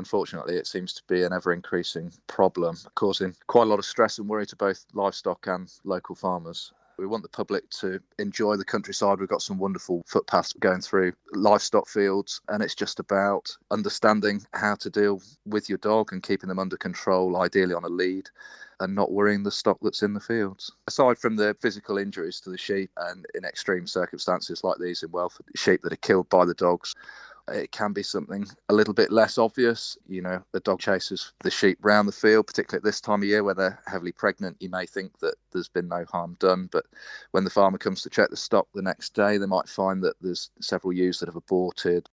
unfortunately, it seems to be an ever-increasing problem, causing quite a lot of stress and worry to both livestock and local farmers. We want the public to enjoy the countryside. We've got some wonderful footpaths going through livestock fields, and it's just about understanding how to deal with your dog and keeping them under control, ideally on a lead, and not worrying the stock that's in the fields. Aside from the physical injuries to the sheep, and in extreme circumstances like these in Welford, sheep that are killed by the dogs, it can be something a little bit less obvious. The dog chases the sheep round the field, particularly at this time of year where they're heavily pregnant. You may think that there's been no harm done, but when the farmer comes to check the stock the next day, they might find that there's several ewes that have aborted.